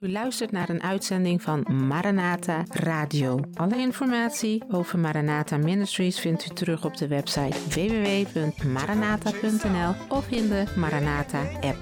U luistert naar een uitzending van Maranatha Radio. Alle informatie over Maranatha Ministries vindt u terug op de website www.maranatha.nl of in de Maranatha app.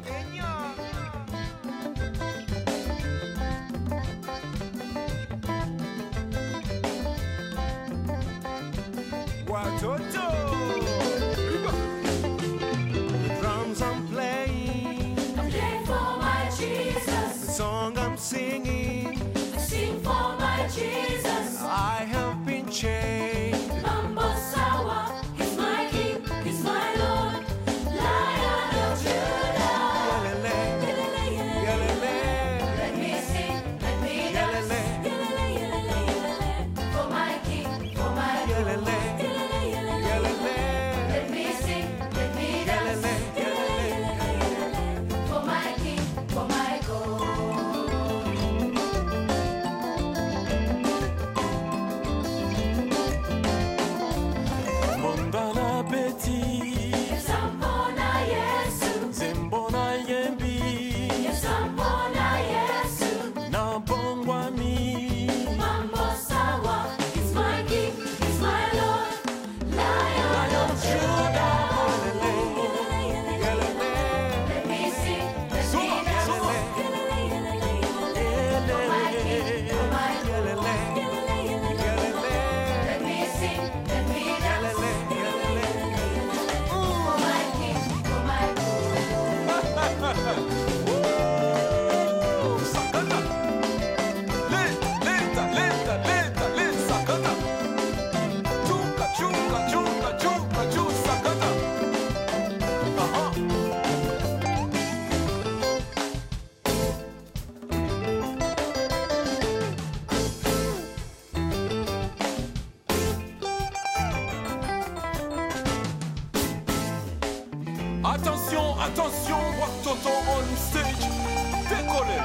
Attention, Watoto on stage. Décoller.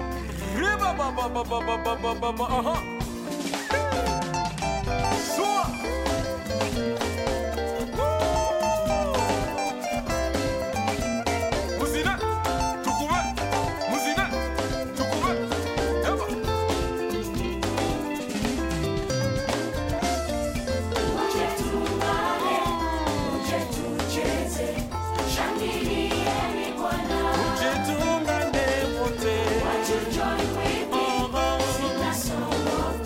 Soa. Muzina, tukume. Muzina, tukume. Eba. Join with me, sing a song of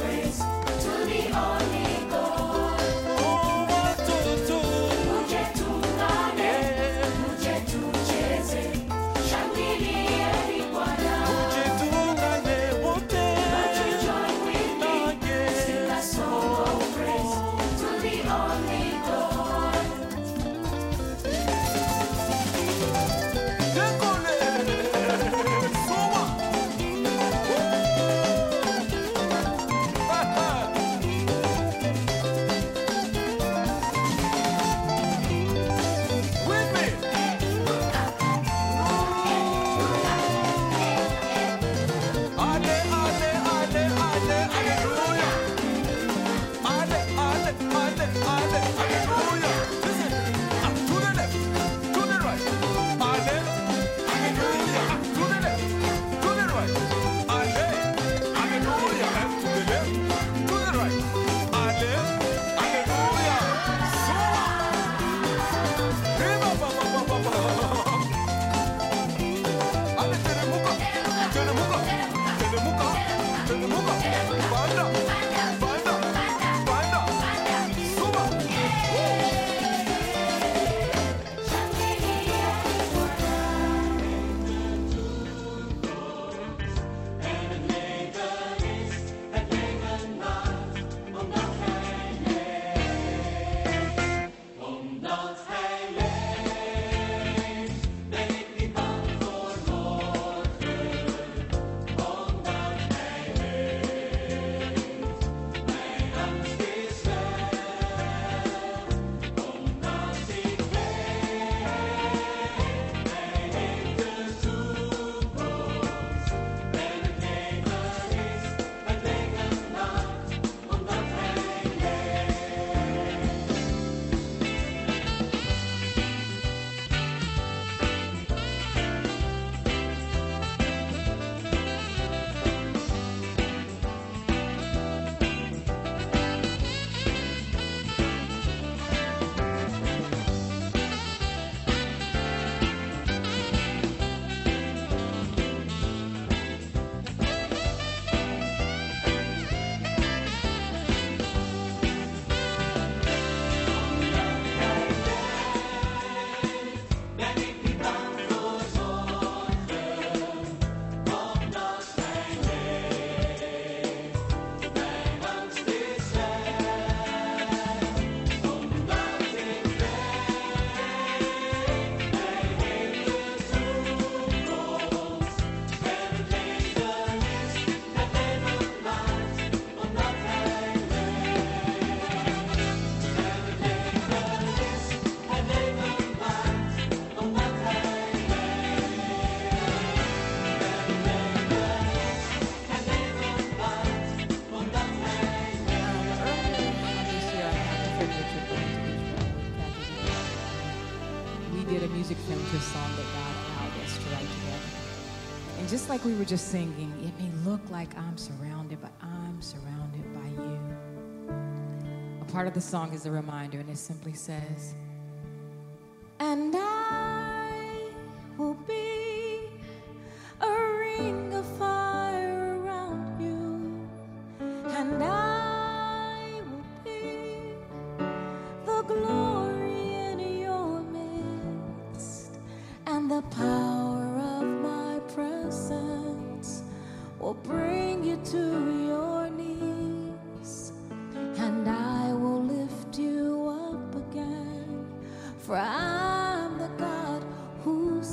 just like we were just singing, it may look like I'm surrounded, but I'm surrounded by you. A part of the song is a reminder, and it simply says, and I will be a ring of fire around you, and I will be the glory in your midst, and the power of my presence will bring you to your knees, and I will lift you up again, for I'm the God who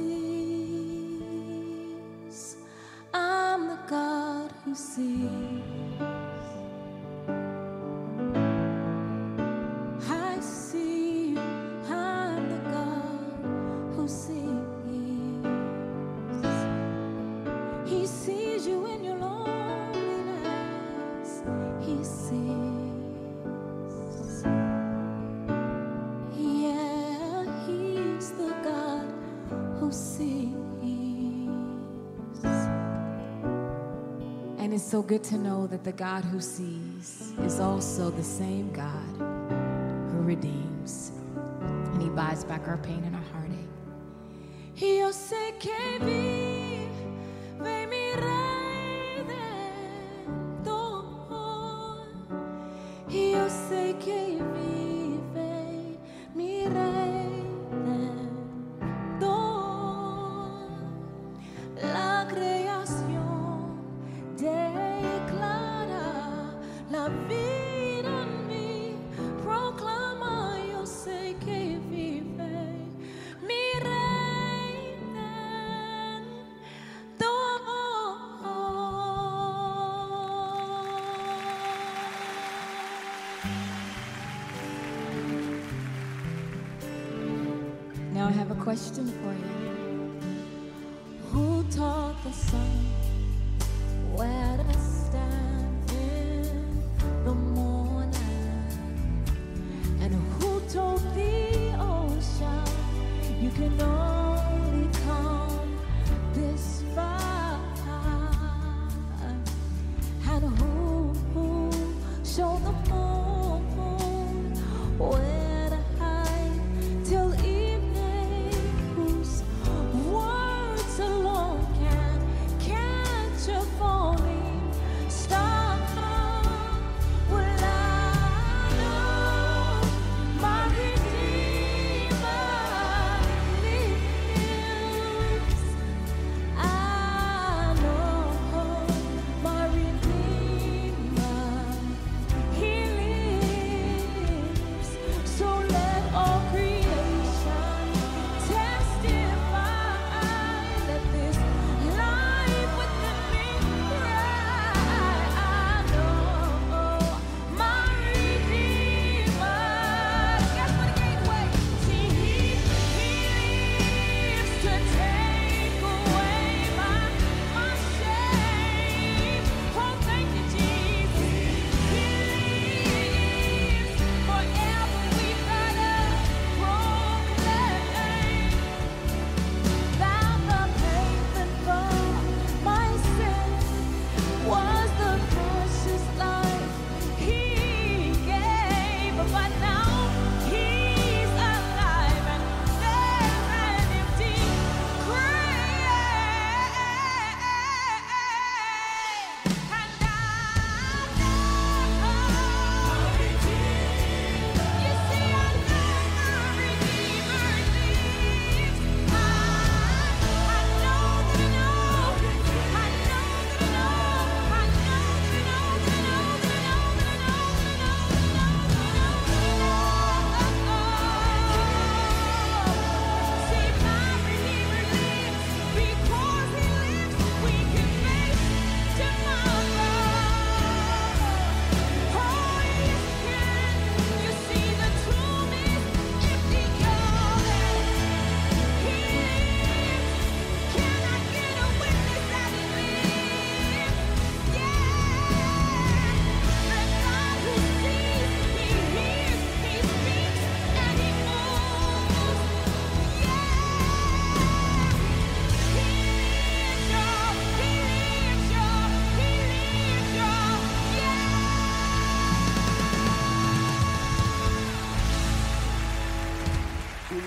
sees. I'm the God who sees. I see you. I'm the God who sees. He sees you in your loneliness. He sees. Yeah, he's the God who sees. And it's so good to know that the God who sees is also the same God who redeems. And he buys back our pain and our heartache. Io sé che vive mi Redentor. Io sé che vive mi Redentor. La creación declara la vida en mí, proclama, yo sé que vive mi Now I have a question for you. Who taught the sun where to stand in the morning? And who told the ocean you can only come this far? And who showed the moon where to hide till evening? Whose words alone can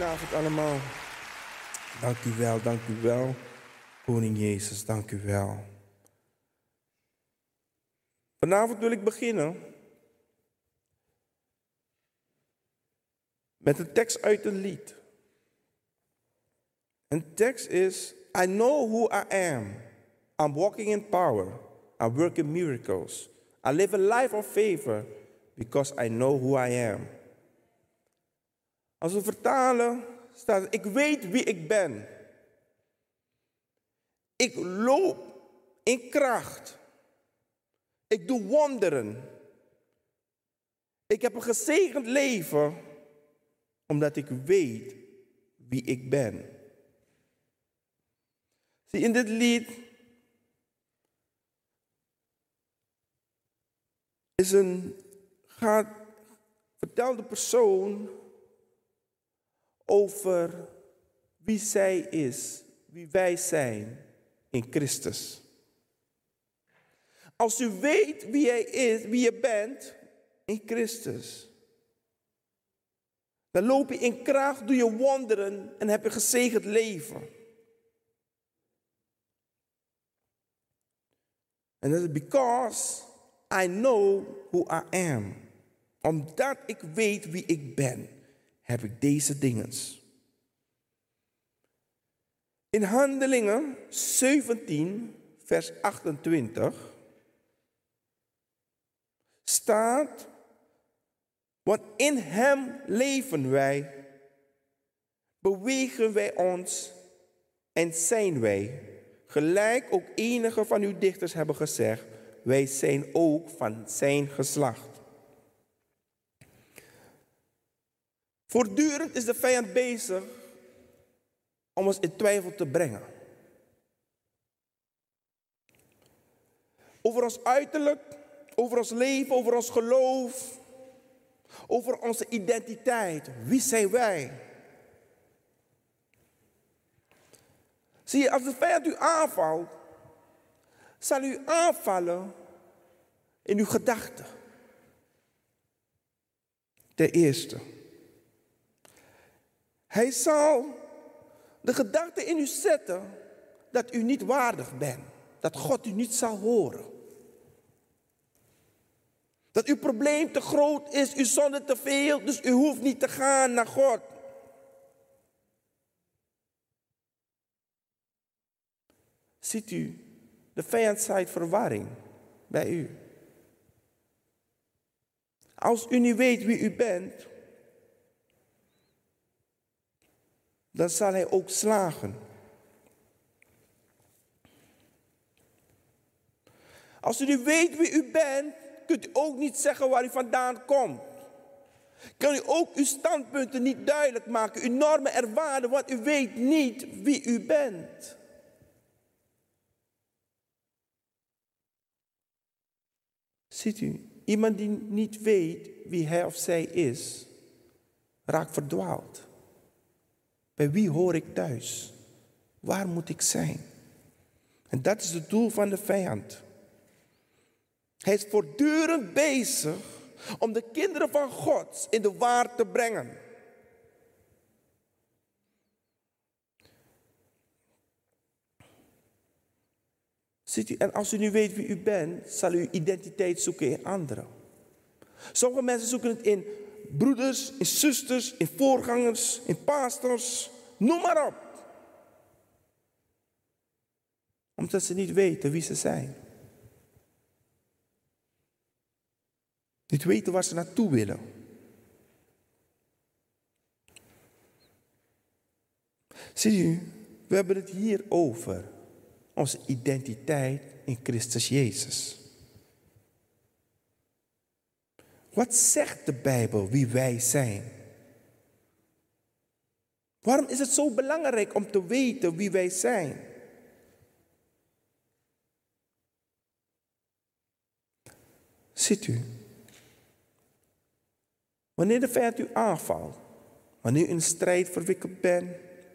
Goedenavond allemaal. Dank u wel. Koning Jezus, dank u wel. Vanavond wil ik beginnen met een tekst uit een lied. Een tekst is: I know who I am. I'm walking in power. I'm working miracles. I live a life of favor because I know who I am. Als we vertalen, staat het: ik weet wie ik ben. Ik loop in kracht. Ik doe wonderen. Ik heb een gezegend leven, omdat ik weet wie ik ben. Zie, in dit lied vertelt de persoon over wie zij is, wie wij zijn in Christus. Als u weet wie jij is, wie je bent in Christus, dan loop je in kracht, doe je wonderen en heb je gezegend leven. En dat is because I know who I am. Omdat ik weet wie ik ben, heb ik deze dingen. In Handelingen 17, vers 28 staat: want in hem leven wij, bewegen wij ons en zijn wij. Gelijk ook enige van uw dichters hebben gezegd, wij zijn ook van zijn geslacht. Voortdurend is de vijand bezig om ons in twijfel te brengen. Over ons uiterlijk, over ons leven, over ons geloof, over onze identiteit. Wie zijn wij? Zie je, als de vijand u aanvalt, zal u aanvallen in uw gedachten. Ten eerste. Hij zal de gedachte in u zetten dat u niet waardig bent. Dat God u niet zal horen. Dat uw probleem te groot is, uw zonde te veel, dus u hoeft niet te gaan naar God. Ziet u, de vijand zaait verwarring bij u. Als u niet weet wie u bent, dan zal hij ook slagen. Als u niet weet wie u bent, kunt u ook niet zeggen waar u vandaan komt. Kan u ook uw standpunten niet duidelijk maken, uw normen en waarden, want u weet niet wie u bent. Ziet u, iemand die niet weet wie hij of zij is, raakt verdwaald. Bij wie hoor ik thuis? Waar moet ik zijn? En dat is het doel van de vijand. Hij is voortdurend bezig om de kinderen van God in de war te brengen. Ziet u, en als u nu weet wie u bent, zal u identiteit zoeken in anderen. Sommige mensen zoeken het in broeders, in zusters, in voorgangers, in pastors, noem maar op. Omdat ze niet weten wie ze zijn. Niet weten waar ze naartoe willen. Zie u, we hebben het hier over onze identiteit in Christus Jezus. Wat zegt de Bijbel wie wij zijn? Waarom is het zo belangrijk om te weten wie wij zijn? Ziet u, wanneer de vijand u aanvalt, wanneer u in een strijd verwikkeld bent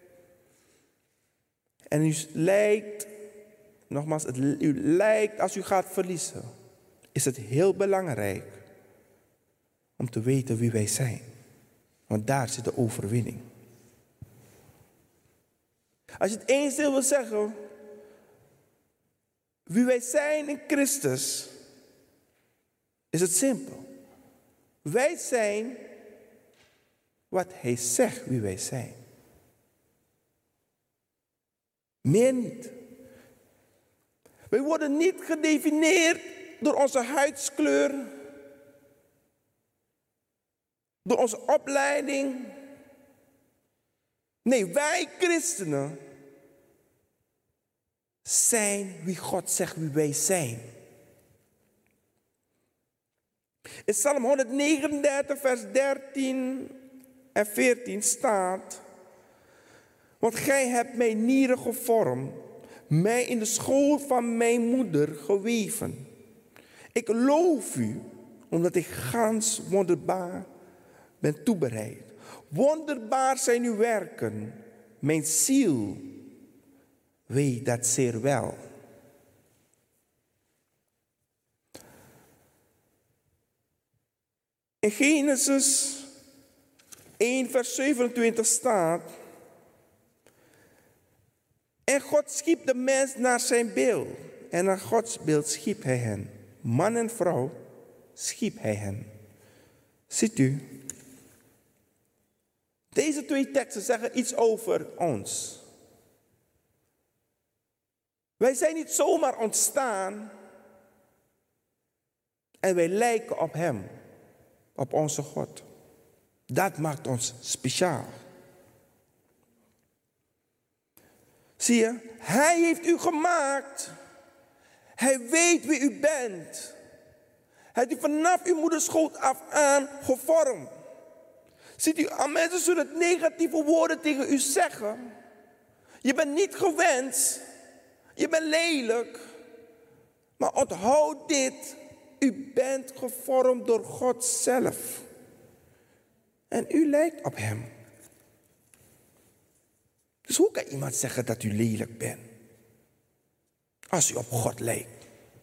en u lijkt, nogmaals, u lijkt als u gaat verliezen, is het heel belangrijk om te weten wie wij zijn. Want daar zit de overwinning. Als je het eens wil zeggen, wie wij zijn in Christus, is het simpel. Wij zijn wat Hij zegt wie wij zijn. Meer niet. Wij worden niet gedefinieerd door onze huidskleur, door onze opleiding. Nee, wij christenen zijn wie God zegt wie wij zijn. In Psalm 139, vers 13 en 14 staat: want gij hebt mij nieren gevormd, mij in de schoot van mijn moeder geweven. Ik loof u, omdat ik gans wonderbaar ben toebereid. Wonderbaar zijn uw werken, mijn ziel weet dat zeer wel. In Genesis 1 vers 27 staat: en God schiep de mens naar zijn beeld. En naar Gods beeld schiep hij hen. Man en vrouw schiep hij hen. Ziet u? Deze twee teksten zeggen iets over ons. Wij zijn niet zomaar ontstaan en wij lijken op Hem, op onze God. Dat maakt ons speciaal. Zie je, Hij heeft u gemaakt. Hij weet wie u bent. Hij heeft u vanaf uw moederschoot af aan gevormd. Ziet u, als mensen zullen negatieve woorden tegen u zeggen. Je bent niet gewenst. Je bent lelijk. Maar onthoud dit. U bent gevormd door God zelf. En u lijkt op Hem. Dus hoe kan iemand zeggen dat u lelijk bent? Als u op God lijkt.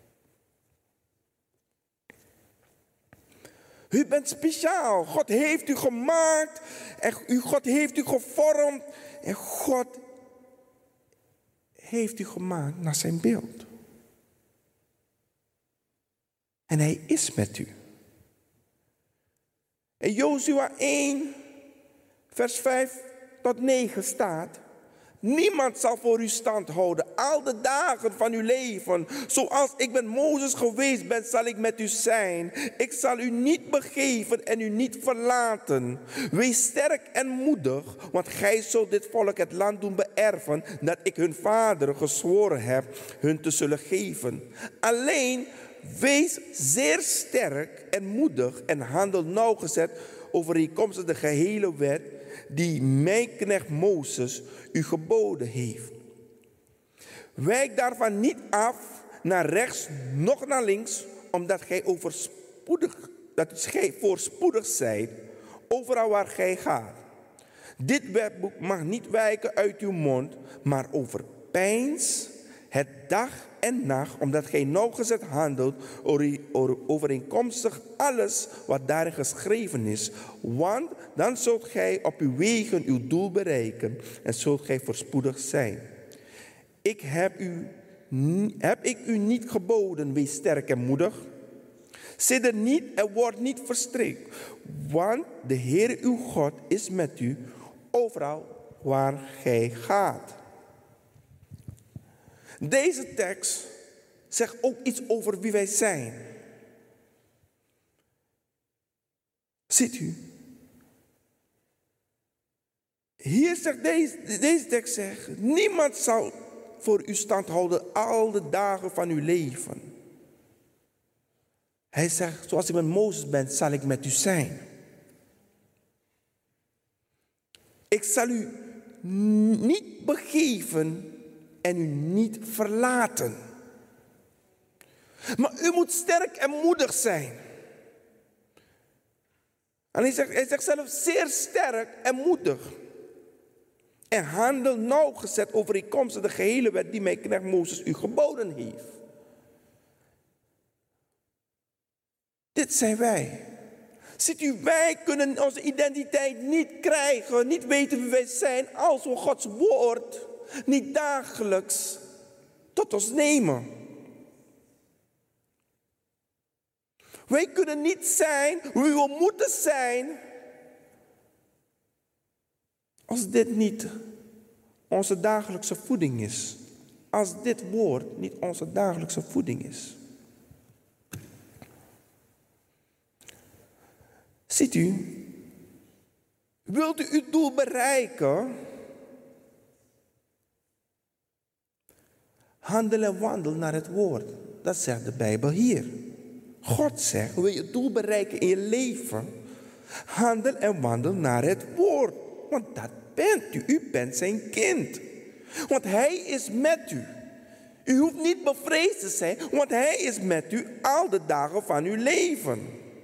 U bent speciaal. God heeft u gemaakt. En God heeft u gevormd. En God heeft u gemaakt naar zijn beeld. En Hij is met u. In Jozua 1, vers 5 tot 9 staat: niemand zal voor u stand houden al de dagen van uw leven. Zoals ik met Mozes geweest ben, zal ik met u zijn. Ik zal u niet begeven en u niet verlaten. Wees sterk en moedig, want gij zult dit volk het land doen beërven dat ik hun vaderen gezworen heb hun te zullen geven. Alleen wees zeer sterk en moedig en handel nauwgezet overeenkomstig de gehele wet die mijn knecht Mozes u geboden heeft. Wijk daarvan niet af naar rechts, noch naar links, omdat gij voorspoedig zijt, overal waar gij gaat. Dit wetboek mag niet wijken uit uw mond, maar overpeins het dag en nacht, omdat gij nauwgezet handelt overeenkomstig alles wat daarin geschreven is. Want dan zult gij op uw wegen uw doel bereiken en zult gij voorspoedig zijn. Heb ik u niet geboden, wees sterk en moedig? Sidder niet en word niet verstrikt, want de Heer uw God is met u overal waar gij gaat. Deze tekst zegt ook iets over wie wij zijn. Ziet u? Hier zegt deze tekst zegt: niemand zal voor u stand houden al de dagen van uw leven. Hij zegt: zoals ik met Mozes ben, zal ik met u zijn. Ik zal u niet begeven en u niet verlaten. Maar u moet sterk en moedig zijn. En hij zegt zelf zeer sterk en moedig. En handel nauwgezet overeenkomstig de gehele wet die mijn knecht Mozes u geboden heeft. Dit zijn wij. Ziet u, wij kunnen onze identiteit niet krijgen, niet weten wie wij zijn, als we Gods woord niet dagelijks tot ons nemen. Wij kunnen niet zijn wie we moeten zijn als dit niet onze dagelijkse voeding is. Als dit woord niet onze dagelijkse voeding is. Ziet u, wilt u uw doel bereiken? Handel en wandel naar het woord. Dat zegt de Bijbel hier. God zegt, wil je het doel bereiken in je leven? Handel en wandel naar het woord. Want dat bent u. U bent zijn kind. Want hij is met u. U hoeft niet bevreesd te zijn, want hij is met u al de dagen van uw leven.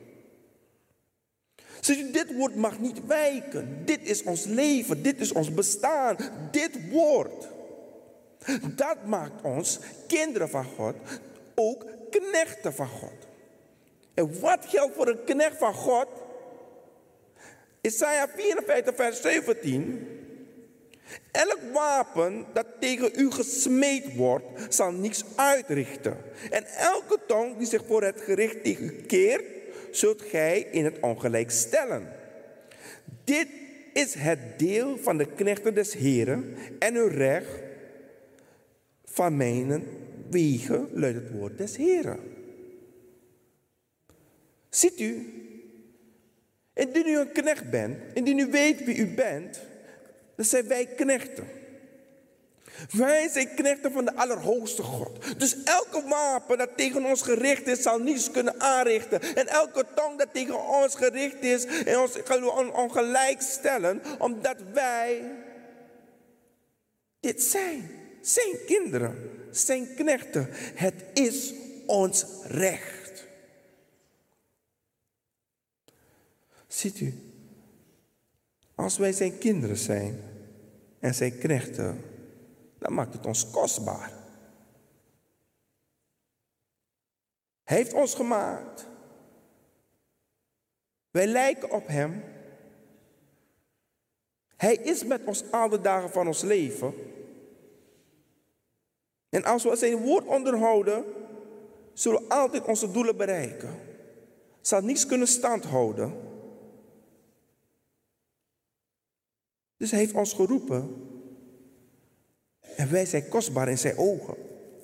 Ziet u, dit woord mag niet wijken. Dit is ons leven, dit is ons bestaan. Dit woord, dat maakt ons kinderen van God, ook knechten van God. En wat geldt voor een knecht van God? Isaiah 54 vers 17. Elk wapen dat tegen u gesmeed wordt, zal niets uitrichten. En elke tong die zich voor het gericht tegen u keert, zult gij in het ongelijk stellen. Dit is het deel van de knechten des Heren en hun recht van mijn wegen, luidt het woord des Heren. Ziet u, indien u een knecht bent, indien u weet wie u bent, dan zijn wij knechten. Wij zijn knechten van de Allerhoogste God. Dus elke wapen dat tegen ons gericht is, zal niets kunnen aanrichten. En elke tong dat tegen ons gericht is, en ons ongelijk stellen, omdat wij dit zijn. Zijn kinderen, zijn knechten. Het is ons recht. Ziet u, als wij zijn kinderen zijn en zijn knechten, dan maakt het ons kostbaar. Hij heeft ons gemaakt. Wij lijken op hem. Hij is met ons al de dagen van ons leven. En als we zijn woord onderhouden, zullen we altijd onze doelen bereiken. Zal niets kunnen standhouden. Dus hij heeft ons geroepen. En wij zijn kostbaar in zijn ogen.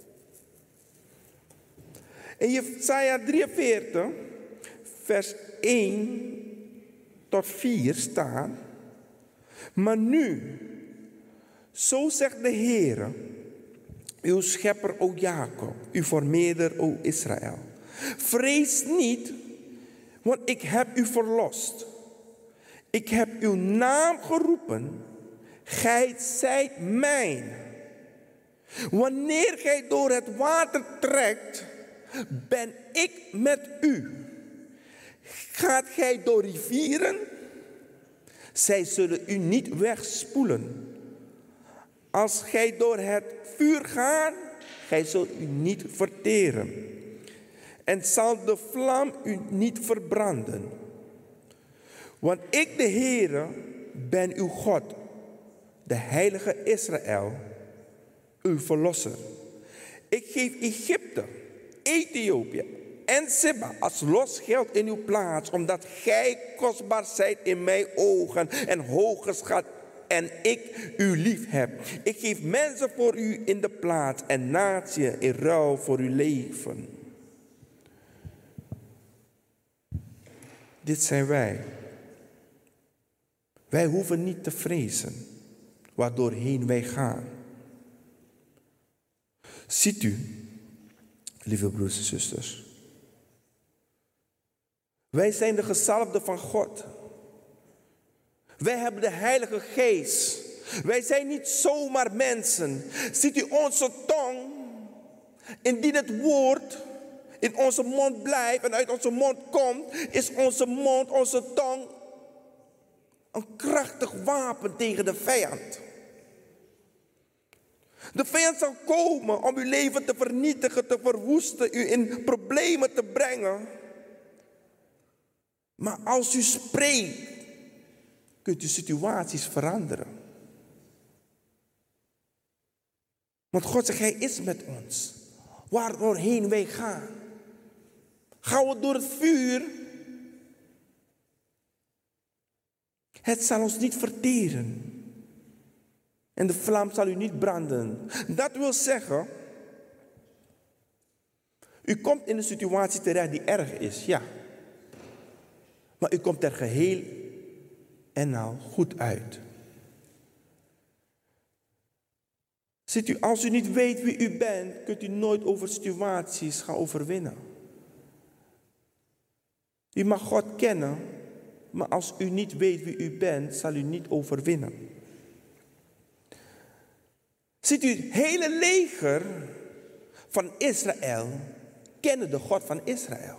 In Jesaja 43, vers 1 tot 4 staat. Maar nu, zo zegt de Heere, uw schepper, o Jacob, uw vermeerder, o Israël. Vrees niet, want ik heb u verlost. Ik heb uw naam geroepen, gij zijt mijn. Wanneer gij door het water trekt, ben ik met u. Gaat gij door rivieren, zij zullen u niet wegspoelen. Als gij door het vuur gaat, gij zult u niet verteren. En zal de vlam u niet verbranden. Want ik, de Heere, ben uw God, de heilige Israël, uw verlosser. Ik geef Egypte, Ethiopië en Seba als losgeld in uw plaats, omdat gij kostbaar zijt in mijn ogen en hoog geschat en ik u lief heb. Ik geef mensen voor u in de plaats en natie in ruil voor uw leven. Dit zijn wij. Wij hoeven niet te vrezen waardoorheen wij gaan. Ziet u, lieve broers en zusters. Wij zijn de gezalfden van God. Wij hebben de Heilige Geest. Wij zijn niet zomaar mensen. Ziet u, onze tong, indien het woord in onze mond blijft en uit onze mond komt, is onze mond, onze tong, een krachtig wapen tegen de vijand. De vijand zal komen om uw leven te vernietigen, te verwoesten, u in problemen te brengen. Maar als u spreekt, kunt u situaties veranderen. Want God zegt, Hij is met ons. Waar doorheen wij gaan. Gaan we door het vuur. Het zal ons niet verteren. En de vlam zal u niet branden. Dat wil zeggen, u komt in een situatie terecht die erg is, ja. Maar u komt er geheel en al goed uit. Ziet u, als u niet weet wie u bent, kunt u nooit over situaties gaan overwinnen. U mag God kennen, maar als u niet weet wie u bent, zal u niet overwinnen. Ziet u, het hele leger van Israël kende de God van Israël.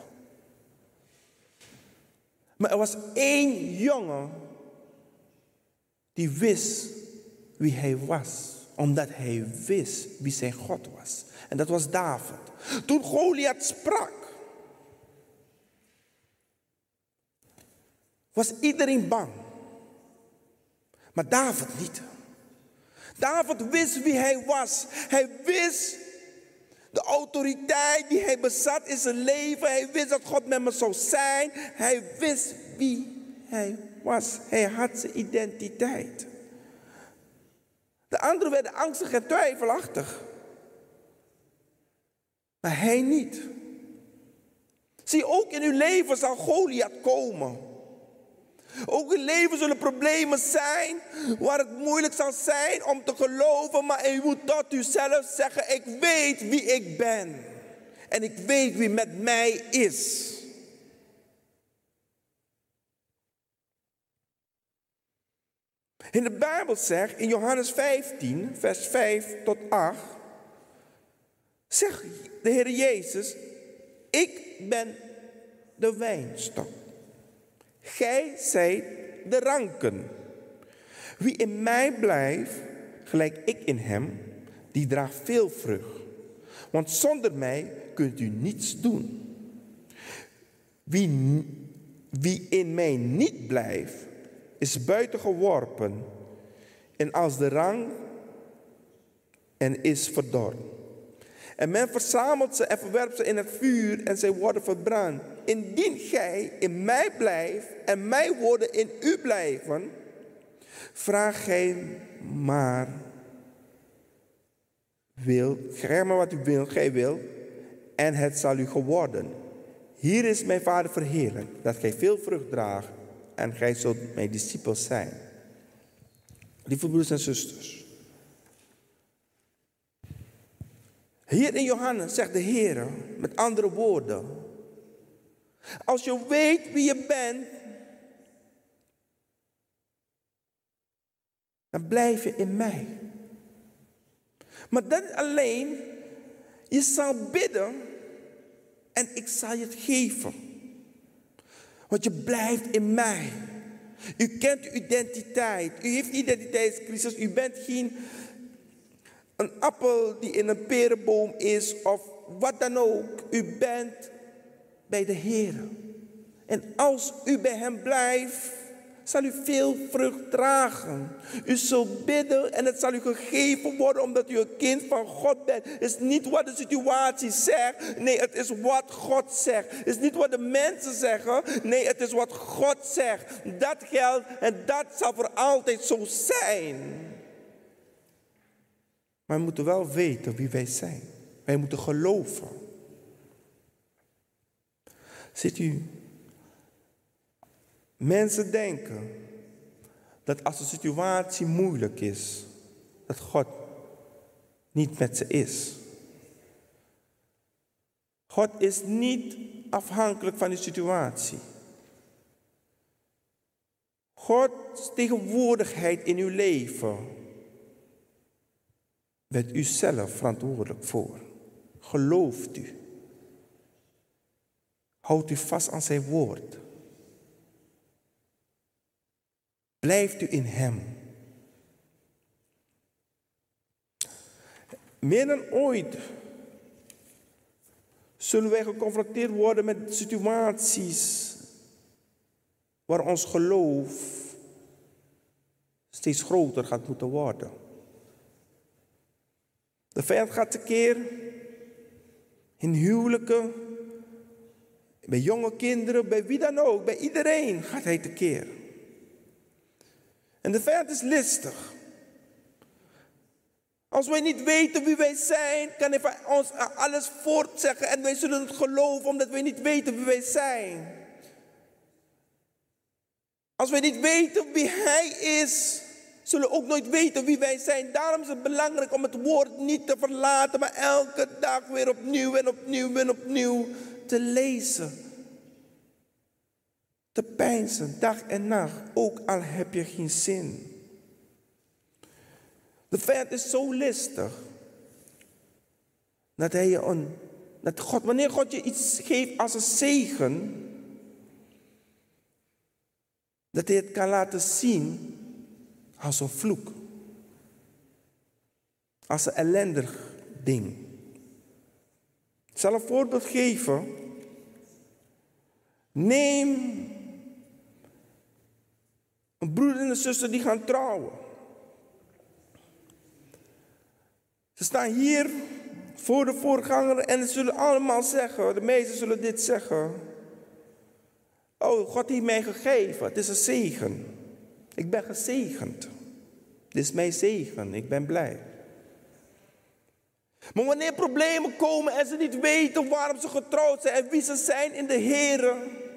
Maar er was één jongen die wist wie hij was. Omdat hij wist wie zijn God was. En dat was David. Toen Goliath sprak, was iedereen bang. Maar David niet. David wist wie hij was. Hij wist de autoriteit die hij bezat in zijn leven. Hij wist dat God met me zou zijn. Hij wist wie hij was. Hij had zijn identiteit. De anderen werden angstig en twijfelachtig. Maar hij niet. Zie, ook in uw leven zal Goliath komen. Ook in uw leven zullen problemen zijn waar het moeilijk zal zijn om te geloven. Maar u moet tot uzelf zeggen, ik weet wie ik ben. En ik weet wie met mij is. In de Bijbel zegt, in Johannes 15, vers 5 tot 8, zegt de Heer Jezus, ik ben de wijnstok. Gij zijt de ranken. Wie in mij blijft, gelijk ik in hem, die draagt veel vrucht. Want zonder mij kunt u niets doen. Wie in mij niet blijft, is buiten geworpen en als de rank en is verdord. En men verzamelt ze en verwerpt ze in het vuur en zij worden verbrand. Indien gij in mij blijft en mijn woorden in u blijven, vraag gij maar wat u wil, gij wil, en het zal u geworden. Hier is mijn Vader verheerlijk, dat gij veel vrucht draagt en gij zult mijn discipels zijn. Lieve broeders en zusters. Hier in Johannes zegt de Heer, met andere woorden, als je weet wie je bent, dan blijf je in mij. Maar dat alleen, je zal bidden en ik zal je het geven. Want je blijft in mij. U kent uw identiteit. U heeft identiteitscrisis. U bent geen een appel die in een perenboom is of wat dan ook. U bent bij de Heer. En als u bij hem blijft, zal u veel vrucht dragen. U zult bidden en het zal u gegeven worden omdat u een kind van God bent. Het is niet wat de situatie zegt. Nee, het is wat God zegt. Het is niet wat de mensen zeggen. Nee, het is wat God zegt. Dat geldt en dat zal voor altijd zo zijn. Maar we moeten wel weten wie wij zijn. Wij moeten geloven. Ziet u, mensen denken dat als de situatie moeilijk is, dat God niet met ze is. God is niet afhankelijk van de situatie. Gods tegenwoordigheid in uw leven bent u zelf verantwoordelijk voor. Gelooft u. Houdt u vast aan zijn woord. Blijft u in hem. Meer dan ooit zullen wij geconfronteerd worden met situaties waar ons geloof steeds groter gaat moeten worden. De vijand gaat tekeer in huwelijken, bij jonge kinderen, bij wie dan ook, bij iedereen gaat hij tekeer. En de vijand is listig. Als wij niet weten wie wij zijn, kan hij van ons alles voortzeggen en wij zullen het geloven omdat wij niet weten wie wij zijn. Als wij niet weten wie hij is, zullen we ook nooit weten wie wij zijn. Daarom is het belangrijk om het woord niet te verlaten, maar elke dag weer opnieuw en opnieuw en opnieuw te lezen. Te peinzen, dag en nacht, ook al heb je geen zin. De vijand is zo listig dat wanneer God je iets geeft als een zegen, dat hij het kan laten zien als een vloek. Als een ellendig ding. Ik zal een voorbeeld geven. Neem een broer en een zuster die gaan trouwen. Ze staan hier voor de voorganger en ze zullen allemaal zeggen, de meesten zullen dit zeggen. Oh, God heeft mij gegeven, het is een zegen. Ik ben gezegend. Dit is mijn zegen, ik ben blij. Maar wanneer problemen komen en ze niet weten waarom ze getrouwd zijn en wie ze zijn in de Heer,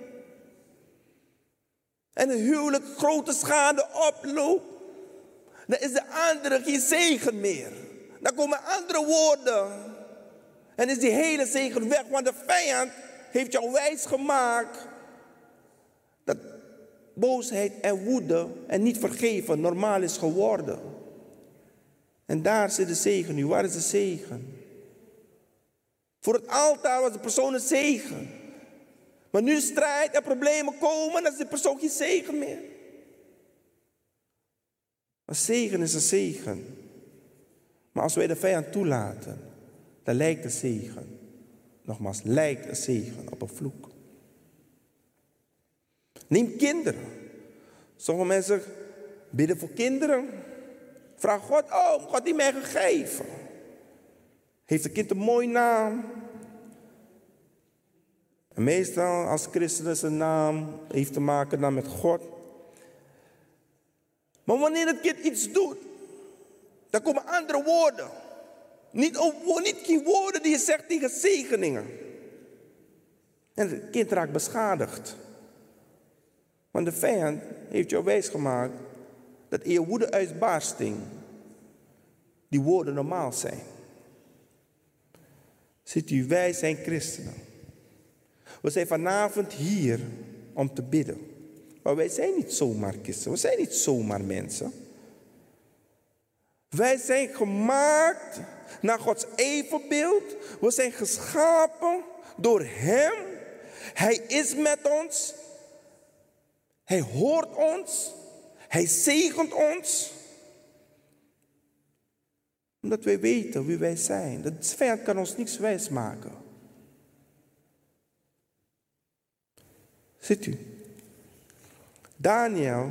en een huwelijk grote schade oploopt, dan is de andere geen zegen meer. Dan komen andere woorden. En is die hele zegen weg, want de vijand heeft jou wijs gemaakt dat boosheid en woede en niet vergeven normaal is geworden. En daar zit de zegen nu. Waar is de zegen? Voor het altaar was de persoon een zegen. Maar nu strijd en problemen komen, dan is de persoon geen zegen meer. Een zegen is een zegen. Maar als wij de vijand toelaten, dan lijkt de zegen, nogmaals, lijkt een zegen op een vloek. Neem kinderen. Sommige mensen bidden voor kinderen. Vraag God, oh, God heeft mij gegeven. Heeft het kind een mooie naam? En meestal als christen zijn naam heeft te maken dan met God. Maar wanneer het kind iets doet, dan komen andere woorden. Niet geen woorden die je zegt tegen zegeningen. En het kind raakt beschadigd. Want de vijand heeft jou wijsgemaakt dat in je woede-uitbarsting die woorden normaal zijn. Ziet u, wij zijn christenen. We zijn vanavond hier om te bidden. Maar wij zijn niet zomaar christenen. We zijn niet zomaar mensen. Wij zijn gemaakt naar Gods evenbeeld. We zijn geschapen door Hem. Hij is met ons. Hij hoort ons. Hij zegent ons. Omdat wij weten wie wij zijn. De vijand kan ons niks wijsmaken. Ziet u. Daniel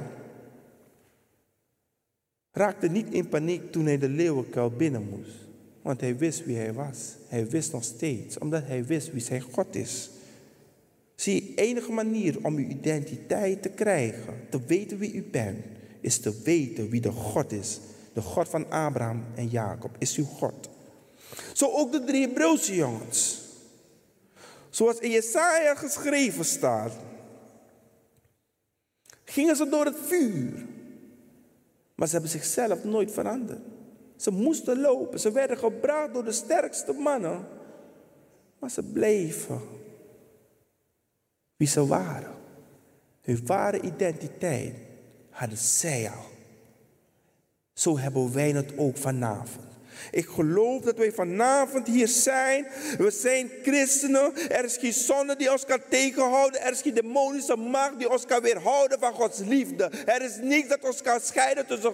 raakte niet in paniek toen hij de leeuwenkuil binnen moest. Want hij wist wie hij was. Hij wist nog steeds, omdat hij wist wie zijn God is. Zie, de enige manier om uw identiteit te krijgen, te weten wie u bent, is te weten wie de God is. De God van Abraham en Jacob is uw God. Zo ook de 3 Hebreeuwse jongens. Zoals in Jesaja geschreven staat, gingen ze door het vuur. Maar ze hebben zichzelf nooit veranderd. Ze moesten lopen. Ze werden gebracht door de sterkste mannen. Maar ze bleven wie ze waren. Hun ware identiteit hadden zij al. Zo hebben wij het ook vanavond. Ik geloof dat wij vanavond hier zijn. We zijn christenen. Er is geen zonde die ons kan tegenhouden. Er is geen demonische macht die ons kan weerhouden van Gods liefde. Er is niets dat ons kan scheiden tussen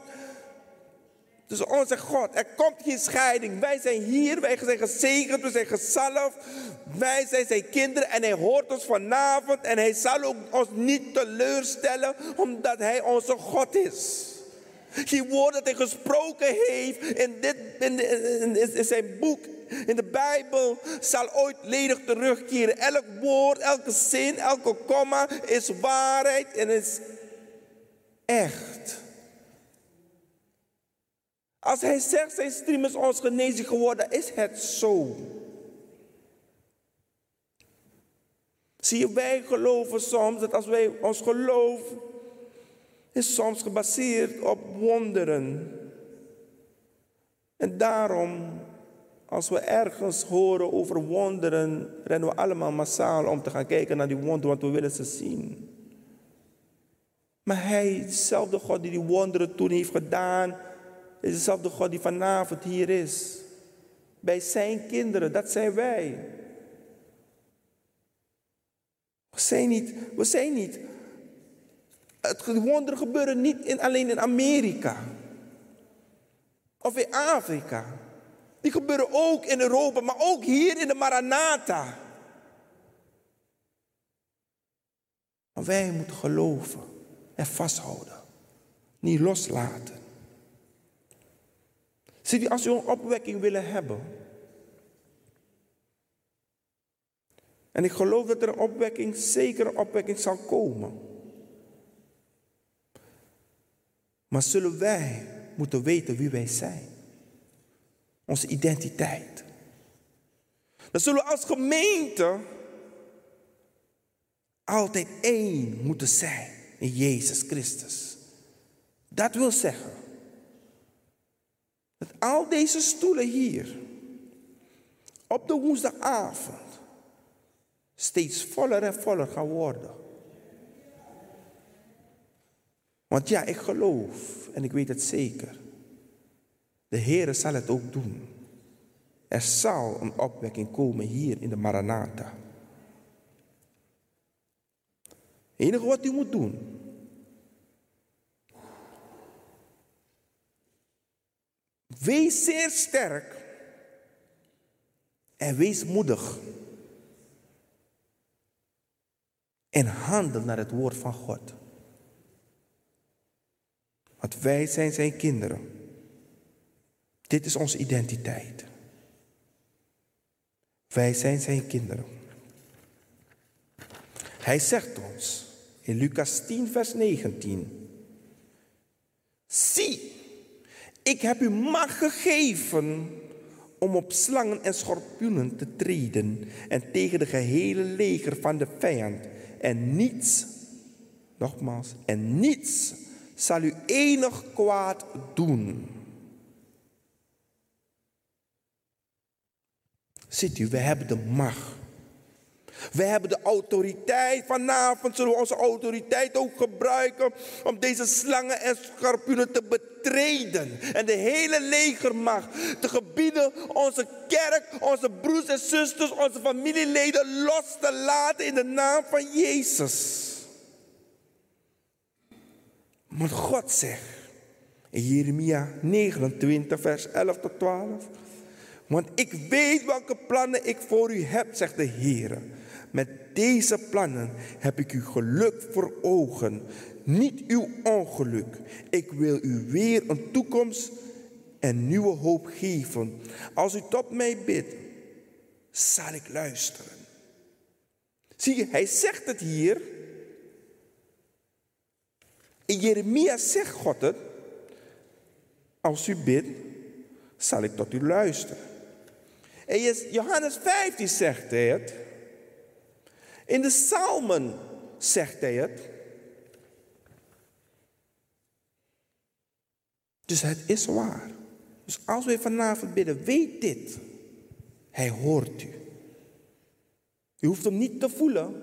ons en God. Er komt geen scheiding. Wij zijn hier, wij zijn gezegend, we zijn gezalfd. Wij zijn zijn kinderen en hij hoort ons vanavond. En hij zal ook ons niet teleurstellen, omdat hij onze God is. Die woord dat hij gesproken heeft in zijn boek, in de Bijbel, zal ooit ledig terugkeren. Elk woord, elke zin, elke komma is waarheid en is echt. Als hij zegt, zijn striem is ons genezing geworden, is het zo. Zie je, wij geloven soms dat als wij ons geloof is soms gebaseerd op wonderen. En daarom, als we ergens horen over wonderen, rennen we allemaal massaal om te gaan kijken naar die wonderen, want we willen ze zien. Maar hij, dezelfde God die wonderen toen heeft gedaan, is dezelfde God die vanavond hier is. Bij zijn kinderen, dat zijn wij. We zijn niet. Het wonderen gebeuren niet alleen in Amerika. Of in Afrika. Die gebeuren ook in Europa, maar ook hier in de Maranatha. Maar wij moeten geloven en vasthouden. Niet loslaten. Zie je, als we een opwekking willen hebben. En ik geloof dat er een opwekking, zeker een opwekking zal komen. Maar zullen wij moeten weten wie wij zijn. Onze identiteit. Dan zullen we als gemeente altijd één moeten zijn in Jezus Christus. Dat wil zeggen dat al deze stoelen hier op de woensdagavond steeds voller en voller gaan worden. Want ja, ik geloof en ik weet het zeker. De Heer zal het ook doen. Er zal een opwekking komen hier in de Maranatha. Het enige wat u moet doen, wees zeer sterk en wees moedig. En handel naar het woord van God. Want wij zijn zijn kinderen. Dit is onze identiteit. Wij zijn zijn kinderen. Hij zegt ons in Lucas 10 vers 19. Zie, ik heb u macht gegeven om op slangen en schorpioenen te treden en tegen de gehele leger van de vijand. En niets, nogmaals, en niets zal u enig kwaad doen. Ziet u, we hebben de macht. We hebben de autoriteit. Vanavond zullen we onze autoriteit ook gebruiken om deze slangen en schorpioenen te betreden. En de hele legermacht te gebieden onze kerk, onze broers en zusters, onze familieleden los te laten in de naam van Jezus. Maar God zegt in Jeremia 29 vers 11 tot 12. Want ik weet welke plannen ik voor u heb, zegt de Heer. Met deze plannen heb ik u geluk voor ogen, niet uw ongeluk. Ik wil u weer een toekomst en nieuwe hoop geven. Als u tot mij bidt, zal ik luisteren. Zie je, hij zegt het hier. In Jeremia zegt God het. Als u bidt, zal ik tot u luisteren. En Johannes 15 zegt hij het. In de Psalmen zegt hij het. Dus het is waar. Dus als wij vanavond bidden, weet dit. Hij hoort u. U hoeft hem niet te voelen.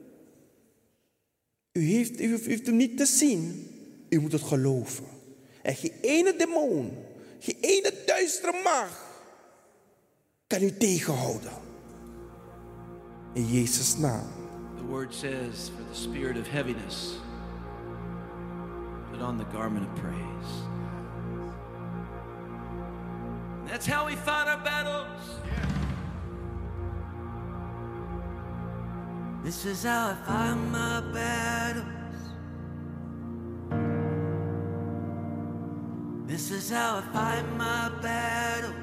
U hoeft hem niet te zien. U moet het geloven. En geen ene demon, geen ene duistere macht kan u tegenhouden. In Jezus' naam. The word says, for the spirit of heaviness, put on the garment of praise. That's how we fight our battles. This is how I fight my battles. is how I fight my battles.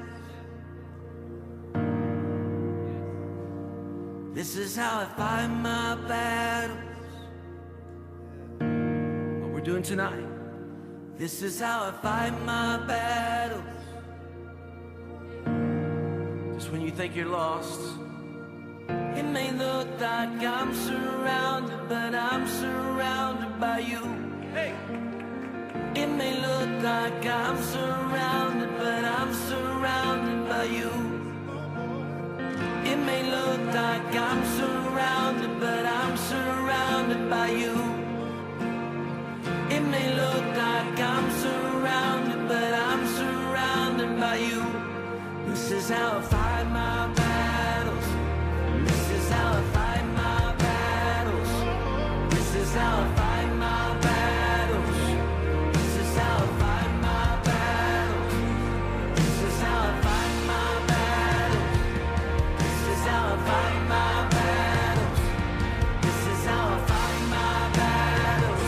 This is how I fight my battles. What we're doing tonight. This is how I fight my battles. Just when you think you're lost, it may look like I'm surrounded, but I'm surrounded by you. Hey. It may look like I'm surrounded, but I'm surrounded by you. It may look like I'm surrounded, but I'm surrounded by you. It may look like I'm surrounded, but I'm surrounded by you. This is how I fight my battles. This is how I fight my battles. This is how I fight my battles. This is how I fight my battles. This is how I fight my battles. This is how I fight my battles. This is how I fight my battles.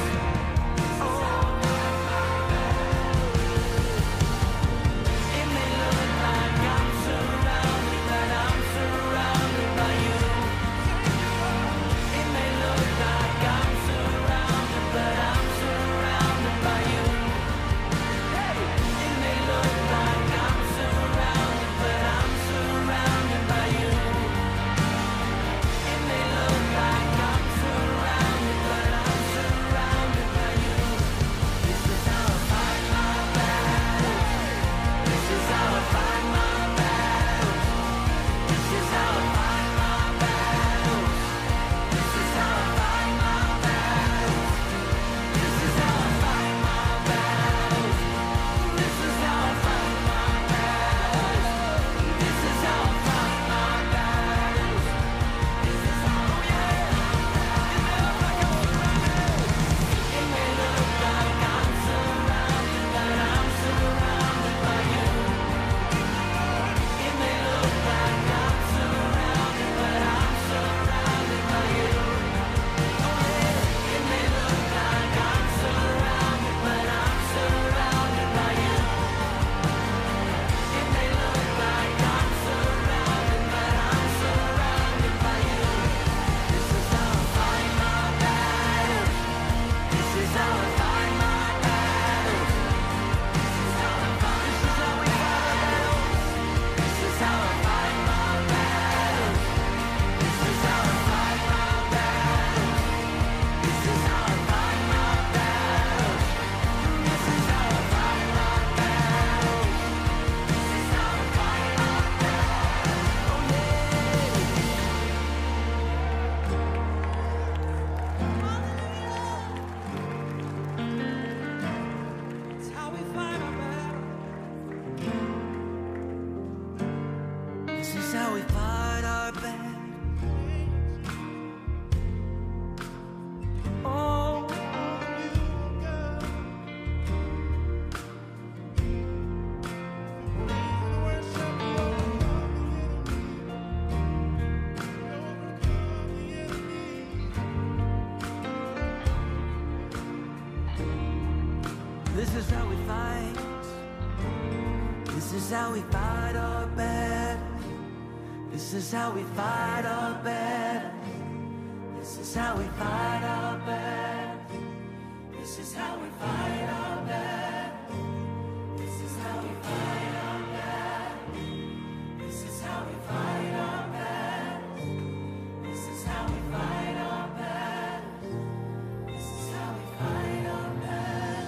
It may look like I'm surrounded, but I'm surrounded by you. It may look like I'm surrounded, but I'm surrounded by you. It may look like I'm surrounded, but I'm surrounded by you. It may look like I'm surrounded, but I'm surrounded by you. This is how I fight my battles. This is how I fight my battles. This is how I fight my battles. This is how I fight my battles. This is how I fight my battles. This is how I fight my battles. This is how I fight my battles. This is how, it may look like I'm surrounded, but I'm surrounded by you. It may look like I'm surrounded, but I'm surrounded by you. It may look like I'm surrounded, but I'm surrounded by you. It may look like I'm surrounded, but I'm surrounded by you. This is how I fight my battles. This is how I fight my battles. This is how I fight. This is how we fight our battles. This is how I fight my battles. This is how I fight my battles. This is how I fight my battles. This is how I fight my battles. This is how I fight my battles. Oh yeah. It's how we fight our battles. This is how we fight our battles. Oh. This is how we fight. This is how we fight our battles. This is how we fight our battles. This is how we fight our battles. This is how we fight our battles. This is how we fight our battles. This is how we fight our battles. This is how we fight our battles. This is how we fight our battles.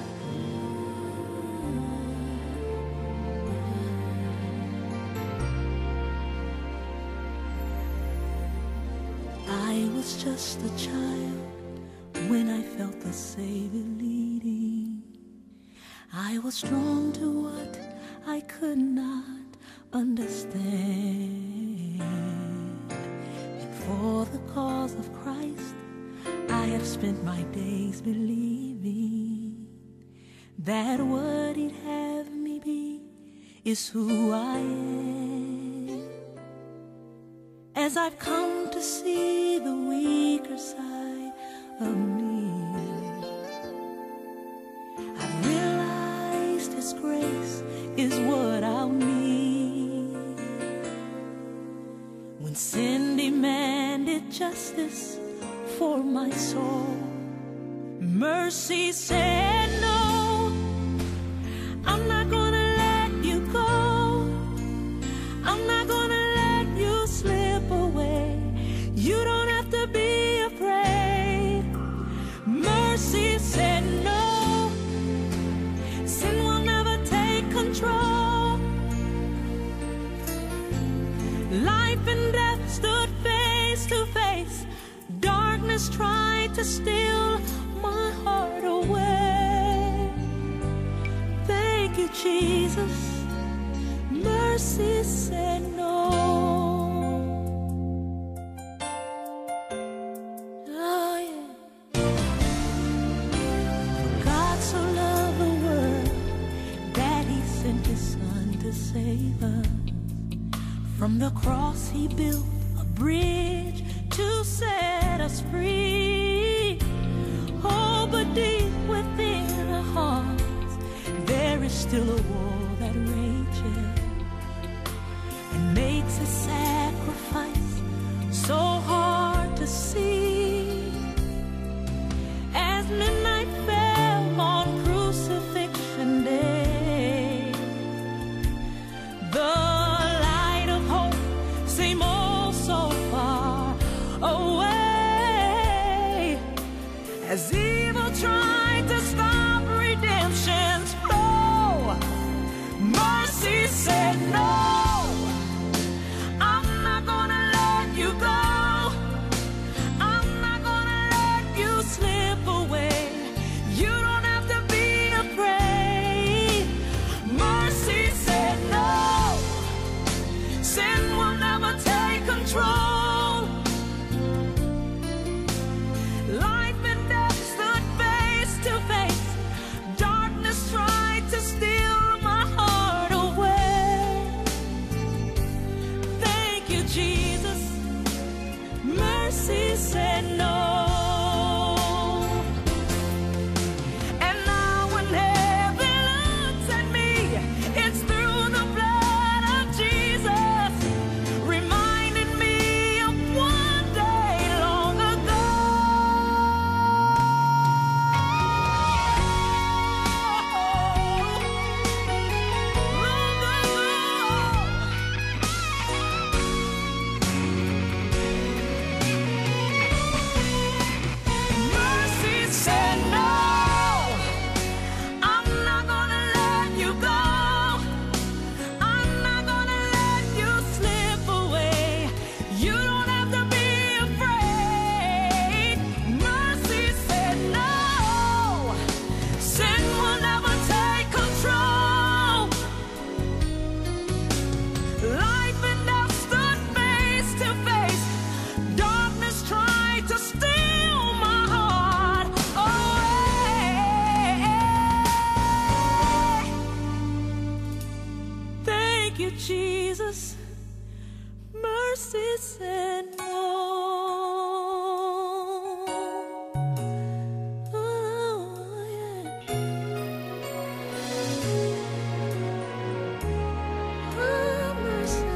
I was just a child when I felt the Savior leading. I was drawn to what I could not understand. And for the cause of Christ, I have spent my days believing that what He'd have me be is who I am. As I've come to see the weaker side of me, I've realized His grace justice for my soul. Mercy said no, I'm not gonna let you go. I'm not gonna let you slip away. You don't have to be afraid. Mercy said no, sin will never take control. Life and death stood face to face. Darkness tried to steal my heart away. Thank you, Jesus. Mercy said no. Oh, yeah. God so loved the world that He sent His Son to save us. From the cross He built a bridge to set us free. Oh, but deep within our hearts there is still a war that rages and makes a sacrifice so hard to see. As midnight fell on crucifixion day, the light of hope seemed oh so far away. As evil tried to stop redemption's flow, mercy said no. I'm not gonna let you go. I'm not gonna let you slip away. You don't have to be afraid. Mercy said no. Sin will never take control. Life and death stood face to face. Darkness tried to steal my heart away. Thank you, Jesus. Mercy said no. And now when heaven looks at me, it's through the blood of Jesus, reminding me of one day long ago. Mercy said no. I'm not gonna let you go. I'm not gonna let you slip away. You don't have to be afraid. Mercy said no. Sin will never take control. Life and death stood face to face. Darkness tried to steal my heart away. Thank you, Jesus. Mercy said no. Oh, yeah. Oh, mercy.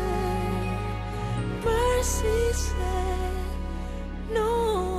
Mercy said no.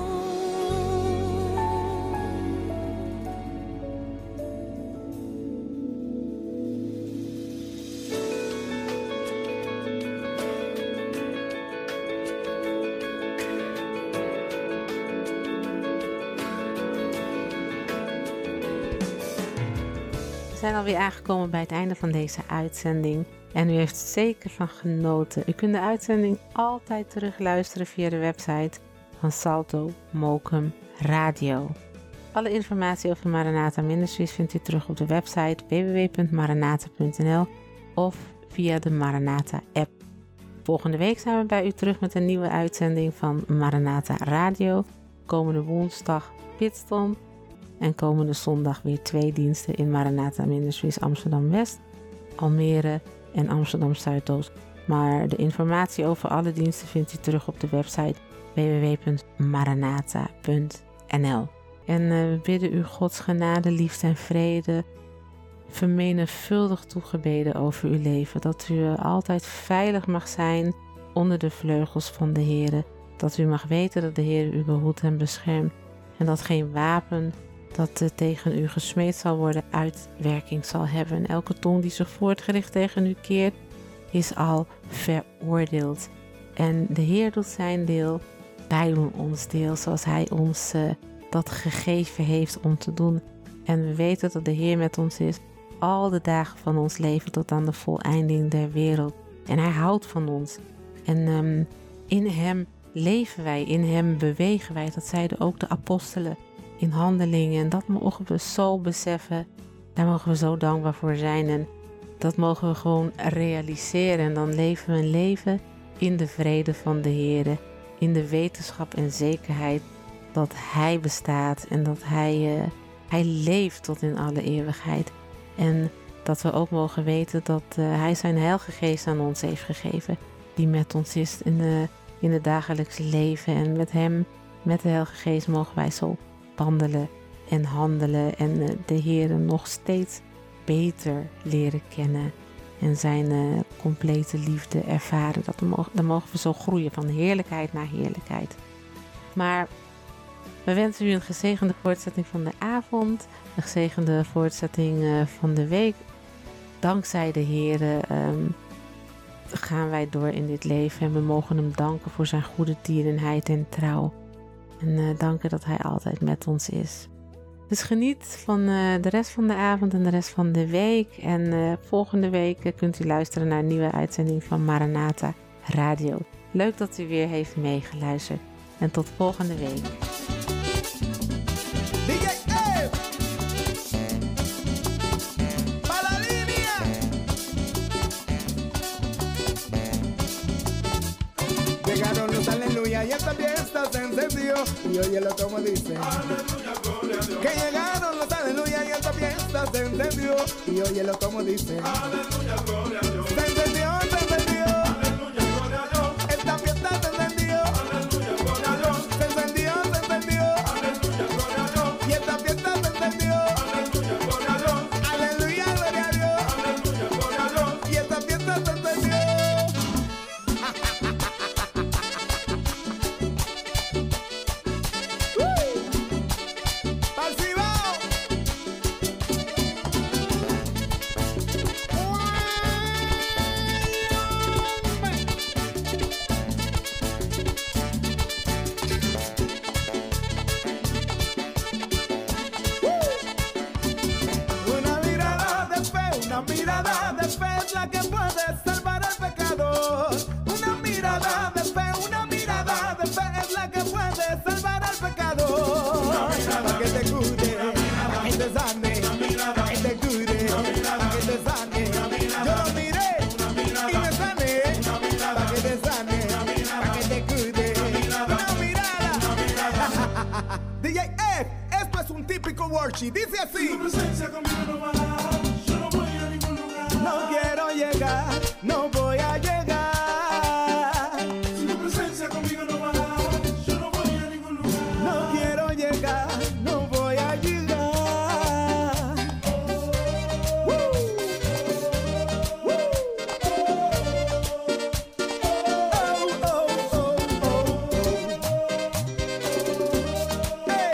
We zijn alweer aangekomen bij het einde van deze uitzending. En u heeft er zeker van genoten. U kunt de uitzending altijd terugluisteren via de website van Salto Mokum Radio. Alle informatie over Maranatha Ministries vindt u terug op de website www.maranatha.nl of via de Maranatha app. Volgende week zijn we bij u terug met een nieuwe uitzending van Maranatha Radio. Komende woensdag Pitstop en komende zondag weer 2 diensten in Maranatha Ministries Amsterdam West, Almere en Amsterdam Zuidoost. Maar de informatie over alle diensten vindt u terug op de website www.maranatha.nl. En we bidden u Gods genade, liefde en vrede vermenigvuldig toegebeden over uw leven. Dat u altijd veilig mag zijn onder de vleugels van de Heere. Dat u mag weten dat de Heer u behoedt en beschermt. En dat geen wapen dat tegen u gesmeed zal worden uitwerking zal hebben. Elke tong die zich voortgericht tegen u keert, is al veroordeeld. En de Heer doet zijn deel, wij doen ons deel zoals Hij ons dat gegeven heeft om te doen. En we weten dat de Heer met ons is al de dagen van ons leven tot aan de voleinding der wereld. En Hij houdt van ons. En in Hem leven wij, in Hem bewegen wij. Dat zeiden ook de apostelen in Handelingen. En dat mogen we zo beseffen. Daar mogen we zo dankbaar voor zijn. En dat mogen we gewoon realiseren. En dan leven we een leven in de vrede van de Heer. In de wetenschap en zekerheid dat Hij bestaat. En dat Hij leeft tot in alle eeuwigheid. En dat we ook mogen weten dat Hij zijn Heilige Geest aan ons heeft gegeven. Die met ons is in het dagelijkse leven. En met Hem, met de Heilige Geest, mogen wij zo wandelen en handelen. En de Heer nog steeds beter leren kennen. En zijn complete liefde ervaren. Dan mogen we zo groeien van heerlijkheid naar heerlijkheid. Maar we wensen u een gezegende voortzetting van de avond. Een gezegende voortzetting van de week. Dankzij de Heer gaan wij door in dit leven. En we mogen Hem danken voor zijn goede tierenheid en trouw. En danken dat Hij altijd met ons is. Dus geniet van de rest van de avond en de rest van de week. En volgende week kunt u luisteren naar een nieuwe uitzending van Maranatha Radio. Leuk dat u weer heeft meegeluisterd. En tot volgende week. DJ Eve, pa' la línea. Llegaron los aleluya y esta fiesta se encendió. Y óyelo como dice. Aleluya, gloria a Dios. Que llegaron los aleluya y esta fiesta se encendió. Y óyelo como dice. Aleluya, gloria a Dios. Se encendió, se encendió. Aleluya, gloria a Dios. Esta fiesta se encendió. Aleluya, gloria a Dios. Se encendió, se encendió. Aleluya, gloria a Dios. Y esta fiesta se encendió. Aleluya, gloria a Dios. Aleluya, gloria a Dios. Aleluya, gloria a Dios. Y esta fiesta se encendió. Pa'l Cibao. Una mirada de fe es la que puede salvar al pecador. Una mirada de fe es la que puede salvar al pecador. Para que te cure, para que te sane, para que te cure, para que te sane. Yo lo miré y me sané, para que te sane, para que te cure. Una mirada. DJ Ed, esto es un típico worship. Dice así. Tu presencia conmigo no va. No quiero llegar, no voy a llegar. Si tu presencia conmigo no va, yo no voy a ningún lugar. No quiero llegar, no voy a llegar. Hey.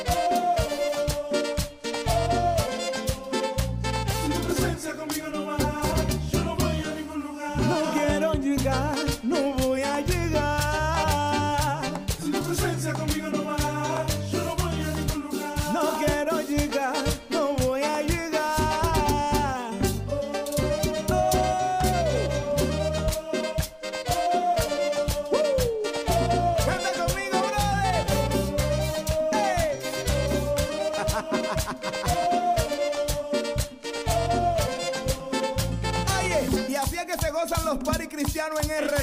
Si tu presencia conmigo no va, yo no voy a ningún lugar. No quiero llegar, no voy a llegar. Si tu presencia conmigo no va, yo no voy a ningún lugar. No quiero llegar, no voy a llegar. Canta conmigo, brother. Hey. Oye, y así es que se gozan los paris cristianos en RD.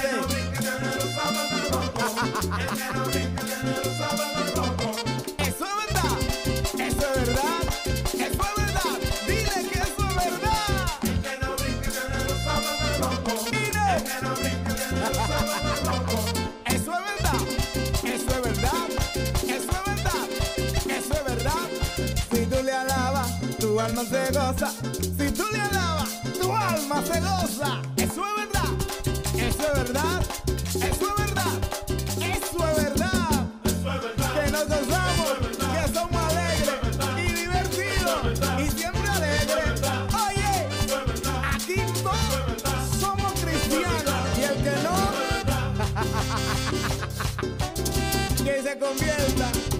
Eso es verdad, eso es verdad, eso es verdad. Dile que eso es verdad. Mire. Eso es verdad, eso es verdad, eso es verdad, eso es verdad. Si tú le alabas, tu alma se goza. Si tú le alabas, tu alma se goza. Eso es verdad, eso es verdad, eso es verdad, eso es verdad. convierta